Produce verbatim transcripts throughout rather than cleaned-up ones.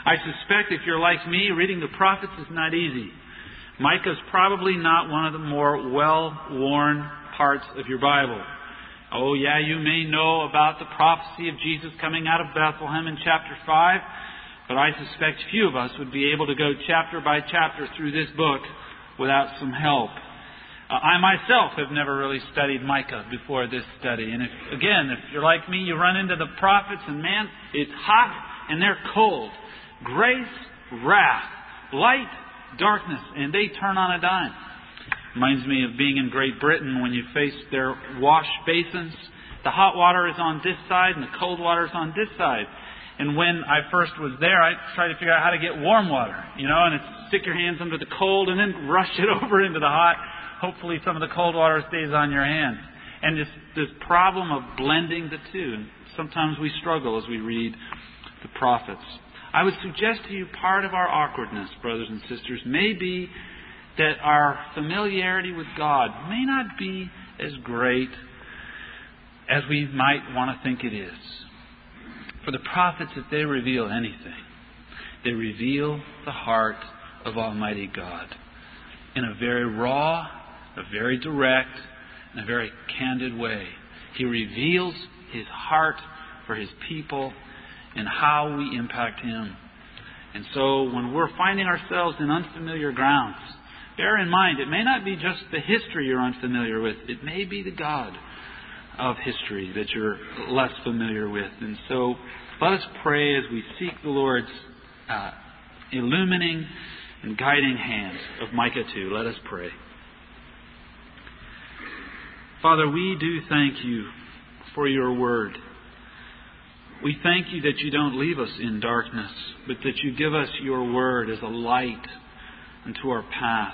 I suspect if you're like me, reading the prophets is not easy. Micah's probably not one of the more well-worn parts of your Bible. Oh yeah, you may know about the prophecy of Jesus coming out of Bethlehem in chapter five, but I suspect few of us would be able to go chapter by chapter through this book without some help. Uh, I myself have never really studied Micah before this study. And if, again, if you're like me, you run into the prophets and man, it's hot and they're cold. Grace, wrath, light, darkness, and they turn on a dime. Reminds me of being in Great Britain when you face their wash basins. The hot water is on this side and the cold water is on this side. And when I first was there, I tried to figure out how to get warm water, you know, and it's stick your hands under the cold and then rush it over into the hot. Hopefully some of the cold water stays on your hands. And this, this problem of blending the two. And sometimes we struggle as we read the prophets. I would suggest to you part of our awkwardness, brothers and sisters, may be that our familiarity with God may not be as great as we might want to think it is. For the prophets, if they reveal anything, they reveal the heart of Almighty God in a very raw, a very direct, and a very candid way. He reveals His heart for His people and how we impact Him. And so when we're finding ourselves in unfamiliar grounds, bear in mind, it may not be just the history you're unfamiliar with. It may be the God of history that you're less familiar with. And so let us pray as we seek the Lord's uh, illumining and guiding hand of Micah two. Let us pray. Father, we do thank You for Your Word. We thank You that You don't leave us in darkness, but that You give us Your Word as a light unto our path.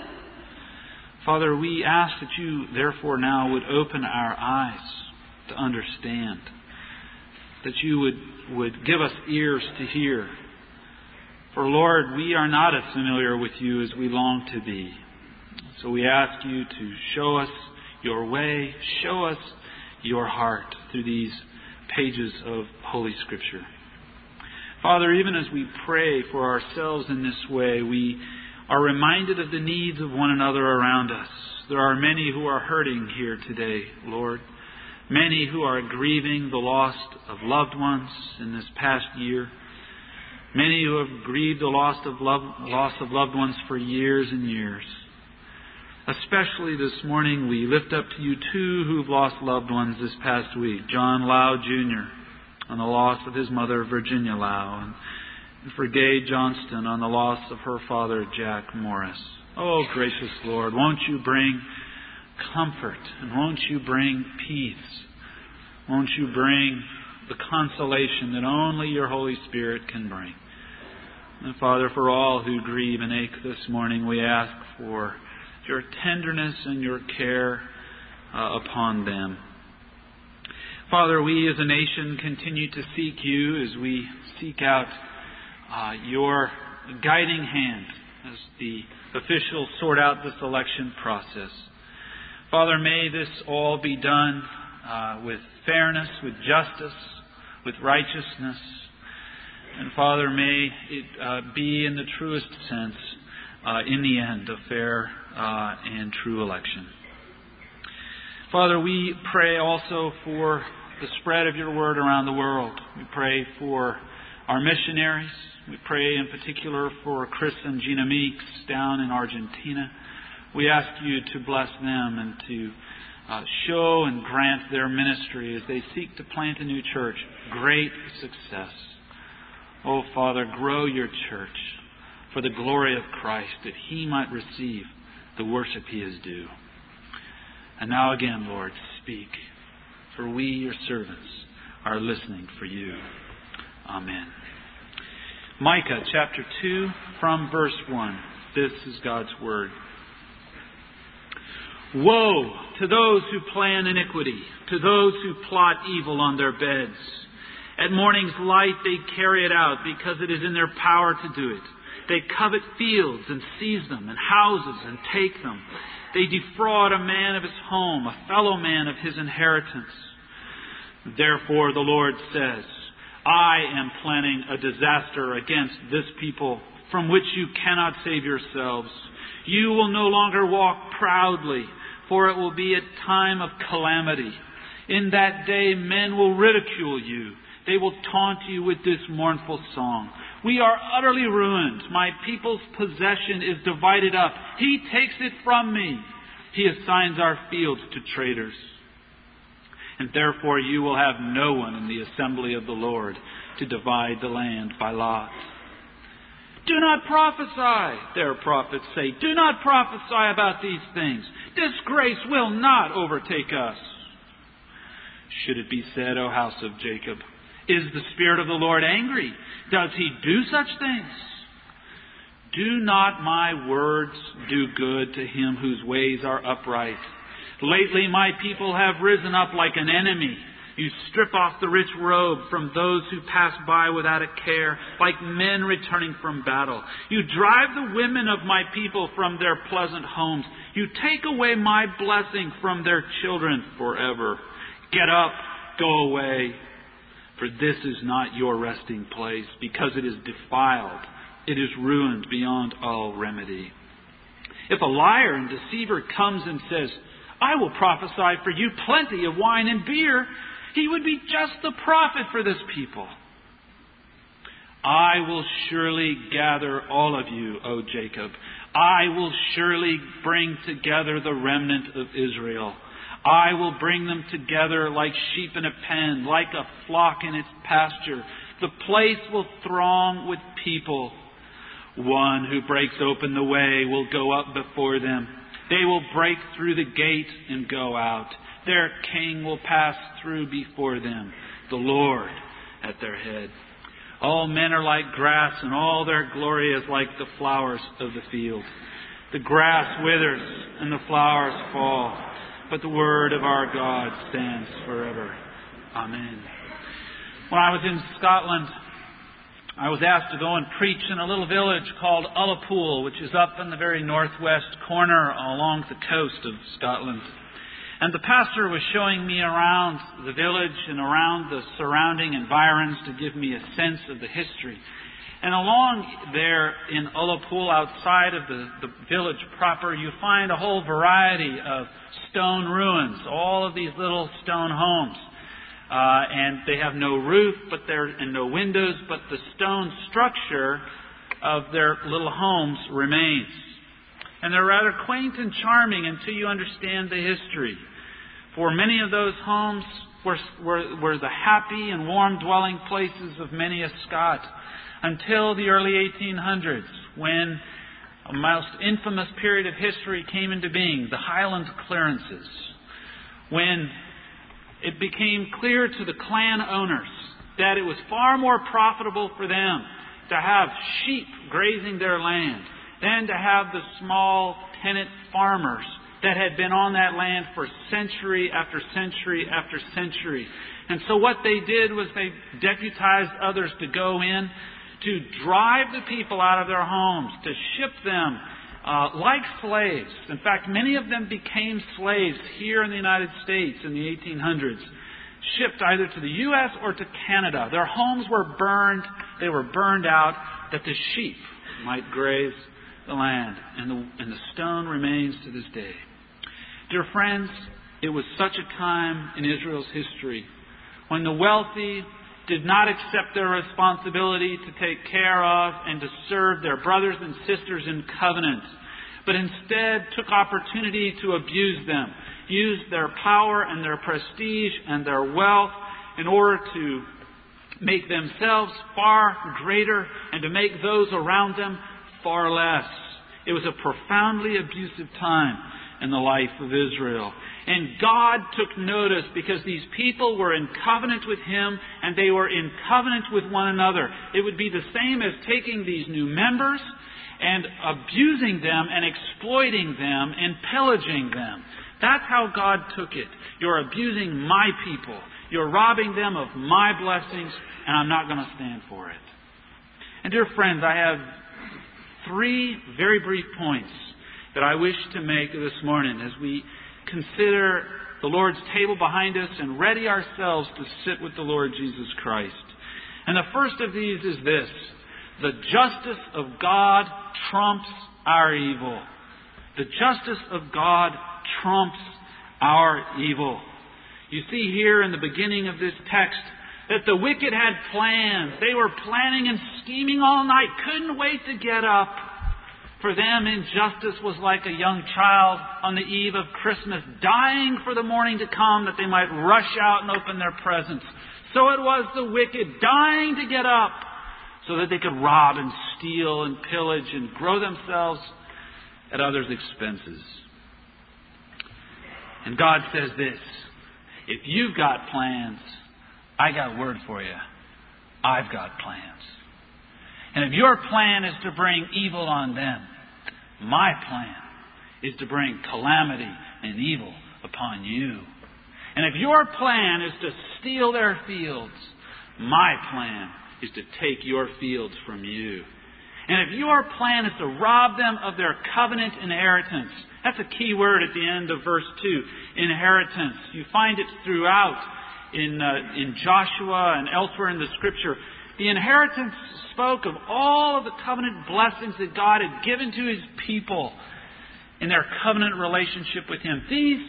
Father, we ask that You, therefore, now would open our eyes to understand, that You would, would give us ears to hear. For, Lord, we are not as familiar with You as we long to be. So we ask You to show us Your way, show us Your heart through these pages of Holy Scripture. Father, even as we pray for ourselves in this way, we are reminded of the needs of one another around us. There are many who are hurting here today, Lord. Many who are grieving the loss of loved ones in this past year. Many who have grieved the loss of, love, loss of loved ones for years and years. Especially this morning, we lift up to You two who've lost loved ones this past week. John Lau Junior on the loss of his mother, Virginia Lau. And for Gay Johnston on the loss of her father, Jack Morris. Oh, gracious Lord, won't You bring comfort and won't You bring peace? Won't You bring the consolation that only Your Holy Spirit can bring? And Father, for all who grieve and ache this morning, we ask for Your tenderness and Your care uh, upon them. Father, we as a nation continue to seek You as we seek out uh, Your guiding hand as the officials sort out this election process. Father, may this all be done uh, with fairness, with justice, with righteousness. And Father, may it uh, be in the truest sense, uh, in the end, a fair uh, and true election. Father, we pray also for the spread of Your Word around the world. We pray for our missionaries. We pray in particular for Chris and Gina Meeks down in Argentina. We ask You to bless them and to uh, show and grant their ministry as they seek to plant a new church great success. Oh, Father, grow Your church for the glory of Christ, that He might receive the worship He is due. And now again, Lord, speak, for we, Your servants, are listening for You. Amen. Micah chapter two, from verse one. This is God's Word. Woe to those who plan iniquity, to those who plot evil on their beds. At morning's light they carry it out, because it is in their power to do it. They covet fields and seize them, and houses and take them. They defraud a man of his home, a fellow man of his inheritance. Therefore the Lord says, I am planning a disaster against this people from which you cannot save yourselves. You will no longer walk proudly, for it will be a time of calamity. In that day men will ridicule you. They will taunt you with this mournful song. We are utterly ruined. My people's possession is divided up. He takes it from me. He assigns our fields to traders. And therefore you will have no one in the assembly of the Lord to divide the land by lot. Do not prophesy, their prophets say. Do not prophesy about these things. Disgrace will not overtake us. Should it be said, O house of Jacob, is the Spirit of the Lord angry? Does He do such things? Do not my words do good to him whose ways are upright? Lately my people have risen up like an enemy. You strip off the rich robe from those who pass by without a care, like men returning from battle. You drive the women of my people from their pleasant homes. You take away my blessing from their children forever. Get up, go away, for this is not your resting place, because it is defiled. It is ruined beyond all remedy. If a liar and deceiver comes and says, I will prophesy for you plenty of wine and beer, he would be just the prophet for this people. I will surely gather all of you, O Jacob. I will surely bring together the remnant of Israel. I will bring them together like sheep in a pen, like a flock in its pasture. The place will throng with people. One who breaks open the way will go up before them. They will break through the gate and go out. Their king will pass through before them, the Lord at their head. All men are like grass, and all their glory is like the flowers of the field. The grass withers and the flowers fall, but the word of our God stands forever. Amen. When I was in Scotland, I was asked to go and preach in a little village called Ullapool, which is up in the very northwest corner along the coast of Scotland. And the pastor was showing me around the village and around the surrounding environs to give me a sense of the history. And along there in Ullapool, outside of the, the village proper, you find a whole variety of stone ruins, all of these little stone homes. Uh, and they have no roof but they're, and no windows, but the stone structure of their little homes remains. And they're rather quaint and charming until you understand the history. For many of those homes were, were, were the happy and warm dwelling places of many a Scot until the early eighteen hundreds, when a most infamous period of history came into being, the Highland clearances, when it became clear to the clan owners that it was far more profitable for them to have sheep grazing their land than to have the small tenant farmers that had been on that land for century after century after century. And so what they did was they deputized others to go in to drive the people out of their homes, to ship them uh, like slaves. In fact, many of them became slaves here in the United States in the eighteen hundreds, shipped either to the U S or to Canada. Their homes were burned. They were burned out that the sheep might graze the land. And the, and the stone remains to this day. Dear friends, it was such a time in Israel's history when the wealthy did not accept their responsibility to take care of and to serve their brothers and sisters in covenant, but instead took opportunity to abuse them, used their power and their prestige and their wealth in order to make themselves far greater and to make those around them far less. It was a profoundly abusive time in the life of Israel. And God took notice because these people were in covenant with Him and they were in covenant with one another. It would be the same as taking these new members and abusing them and exploiting them and pillaging them. That's how God took it. You're abusing my people. You're robbing them of my blessings, and I'm not going to stand for it. And dear friends, I have three very brief points that I wish to make this morning as we consider the Lord's table behind us and ready ourselves to sit with the Lord Jesus Christ. And the first of these is this: the justice of God trumps our evil. The justice of God trumps our evil. You see here in the beginning of this text that the wicked had plans. They were planning and scheming all night, couldn't wait to get up. For them, injustice was like a young child on the eve of Christmas, dying for the morning to come that they might rush out and open their presents. So it was the wicked, dying to get up so that they could rob and steal and pillage and grow themselves at others' expenses. And God says this: if you've got plans, I got word for you. I've got plans. And if your plan is to bring evil on them, my plan is to bring calamity and evil upon you. And if your plan is to steal their fields, my plan is to take your fields from you. And if your plan is to rob them of their covenant inheritance, that's a key word at the end of verse two, inheritance. You find it throughout in uh, in Joshua and elsewhere in the Scripture. The inheritance spoke of all of the covenant blessings that God had given to His people in their covenant relationship with Him. These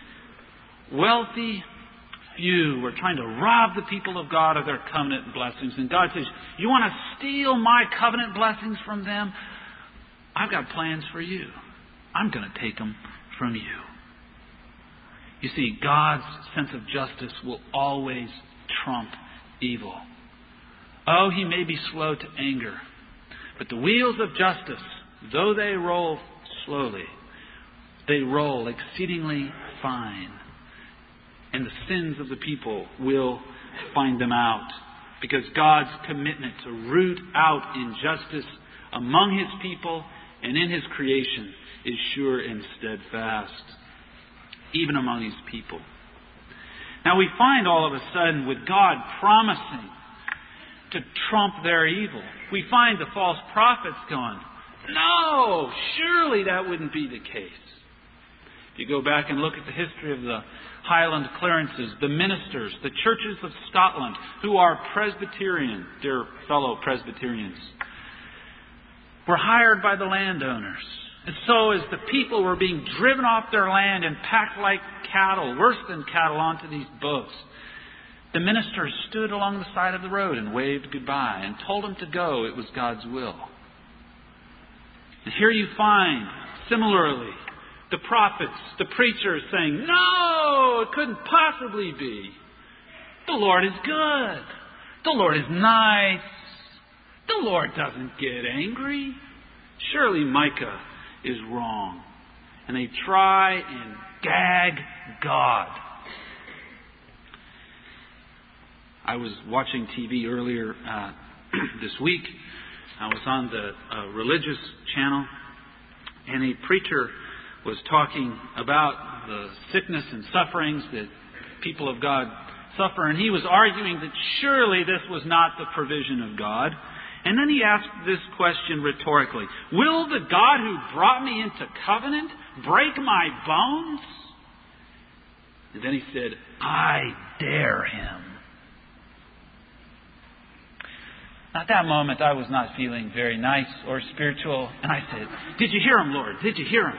wealthy few were trying to rob the people of God of their covenant blessings. And God says, you want to steal my covenant blessings from them? I've got plans for you. I'm going to take them from you. You see, God's sense of justice will always trump evil. Oh, He may be slow to anger, but the wheels of justice, though they roll slowly, they roll exceedingly fine. And the sins of the people will find them out, because God's commitment to root out injustice among His people and in His creation is sure and steadfast, even among His people. Now we find all of a sudden with God promising to trump their evil, we find the false prophets going, no, surely that wouldn't be the case. If you go back and look at the history of the Highland clearances, the ministers, the churches of Scotland, who are Presbyterian, dear fellow Presbyterians, were hired by the landowners. And so as the people were being driven off their land and packed like cattle, worse than cattle, onto these boats, the ministers stood along the side of the road and waved goodbye and told them to go. It was God's will. And here you find, similarly, the prophets, the preachers saying, no, it couldn't possibly be. The Lord is good. The Lord is nice. The Lord doesn't get angry. Surely Micah is wrong. And they try and gag God. I was watching T V earlier uh, this week. I was on the uh, religious channel, and a preacher was talking about the sickness and sufferings that people of God suffer, and he was arguing that surely this was not the provision of God. And then he asked this question rhetorically: will the God who brought me into covenant break my bones? And then he said, I dare Him. At that moment, I was not feeling very nice or spiritual. And I said, did you hear Him, Lord? Did you hear Him?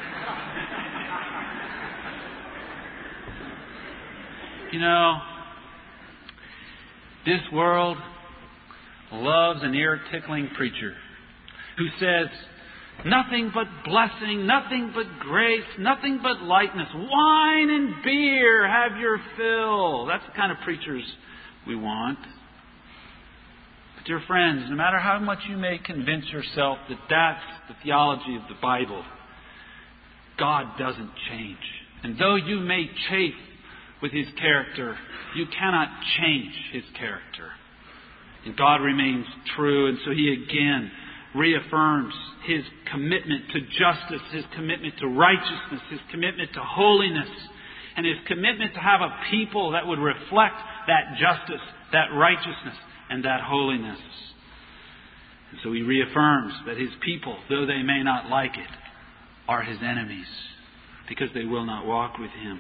You know, this world loves an ear-tickling preacher who says, nothing but blessing, nothing but grace, nothing but lightness. Wine and beer, have your fill. That's the kind of preachers we want. But dear friends, no matter how much you may convince yourself that that's the theology of the Bible, God doesn't change. And though you may chafe with His character, you cannot change His character. And God remains true, and so He again reaffirms His commitment to justice, His commitment to righteousness, His commitment to holiness, and His commitment to have a people that would reflect that justice, that righteousness, and that holiness. And so He reaffirms that His people, though they may not like it, are His enemies, because they will not walk with Him.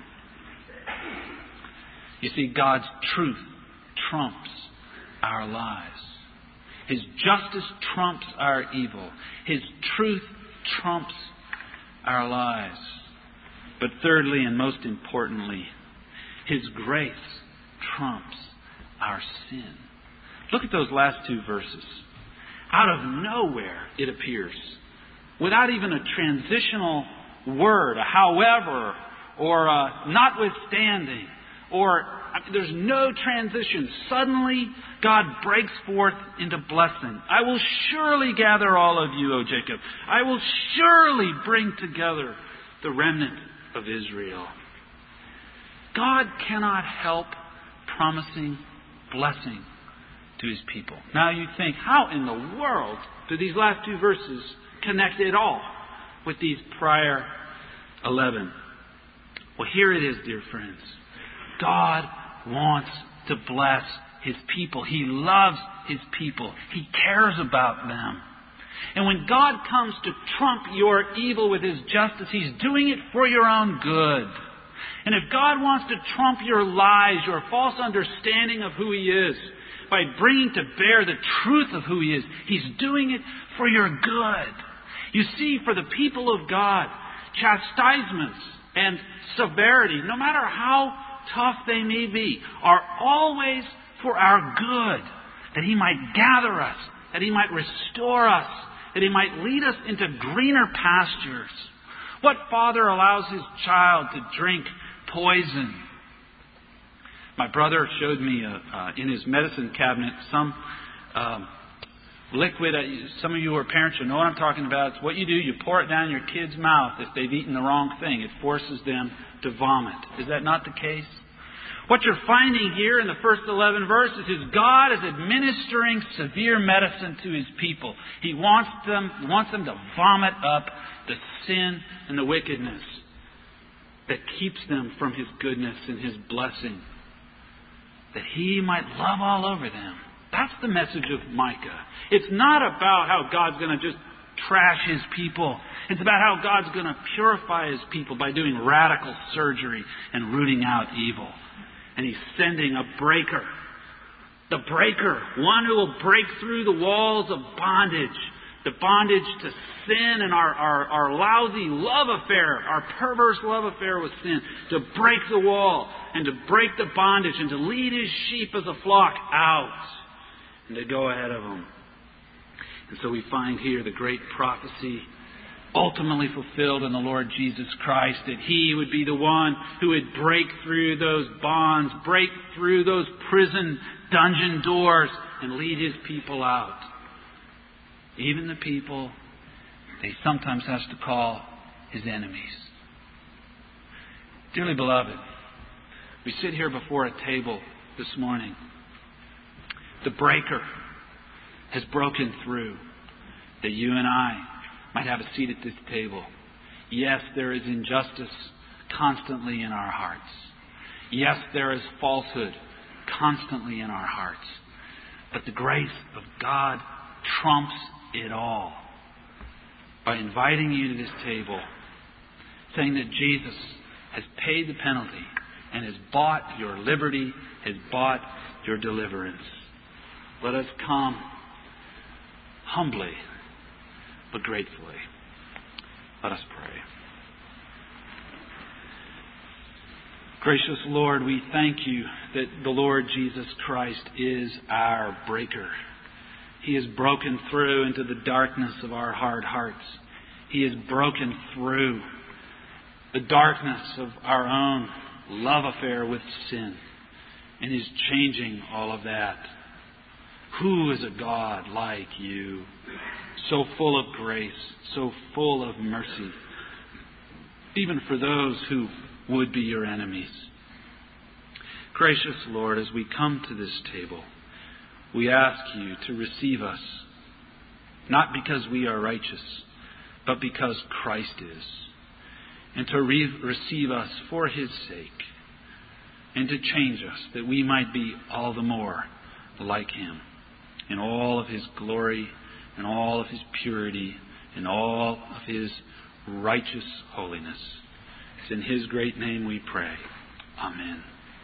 You see, God's truth trumps our lies. His justice trumps our evil. His truth trumps our lies. But thirdly and most importantly, His grace trumps our sin. Look at those last two verses. Out of nowhere it appears, without even a transitional word, a however, or a notwithstanding, or I mean, there's no transition. Suddenly, God breaks forth into blessing. I will surely gather all of you, O Jacob. I will surely bring together the remnant of Israel. God cannot help promising blessing to His people. Now you think, how in the world do these last two verses connect at all with these prior eleven? Well, here it is, dear friends. God wants to bless His people. He loves His people. He cares about them. And when God comes to trump your evil with His justice, He's doing it for your own good. And if God wants to trump your lies, your false understanding of who He is, by bringing to bear the truth of who He is, He's doing it for your good. You see, for the people of God, chastisements and severity, no matter how tough they may be, are always for our good. That He might gather us, that He might restore us, that He might lead us into greener pastures. What father allows his child to drink poison? My brother showed me uh, uh, in his medicine cabinet some um, liquid. Uh, some of you who are parents, you know what I'm talking about. It's what you do. You pour it down your kid's mouth if they've eaten the wrong thing. It forces them to vomit. Is that not the case? What you're finding here in the first eleven verses is God is administering severe medicine to His people. He wants them, wants them to vomit up the sin and the wickedness that keeps them from His goodness and His blessing, that He might love all over them. That's the message of Micah. It's not about how God's going to just trash His people. It's about how God's going to purify His people by doing radical surgery and rooting out evil. And He's sending a breaker. The breaker. One who will break through the walls of bondage. The bondage to sin and our, our, our lousy love affair. Our perverse love affair with sin. To break the wall. And to break the bondage. And to lead His sheep as a flock out. And to go ahead of them. And so we find here the great prophecy ultimately fulfilled in the Lord Jesus Christ, that He would be the one who would break through those bonds, break through those prison dungeon doors, and lead His people out. Even the people that He sometimes has to call His enemies. Dearly beloved, we sit here before a table this morning. The breaker has broken through, that you and I might have a seat at this table. Yes, there is injustice constantly in our hearts. Yes, there is falsehood constantly in our hearts. But the grace of God trumps it all by inviting you to this table, saying that Jesus has paid the penalty and has bought your liberty, has bought your deliverance. Let us come humbly but gratefully. Let us pray. Gracious Lord, we thank You that the Lord Jesus Christ is our breaker. He has broken through into the darkness of our hard hearts. He has broken through the darkness of our own love affair with sin and is changing all of that. Who is a God like You? So full of grace, so full of mercy, even for those who would be Your enemies. Gracious Lord, as we come to this table, we ask You to receive us, not because we are righteous, but because Christ is, and to re- receive us for His sake, and to change us, that we might be all the more like Him in all of His glory, in all of His purity, in all of His righteous holiness. It's in His great name we pray. Amen.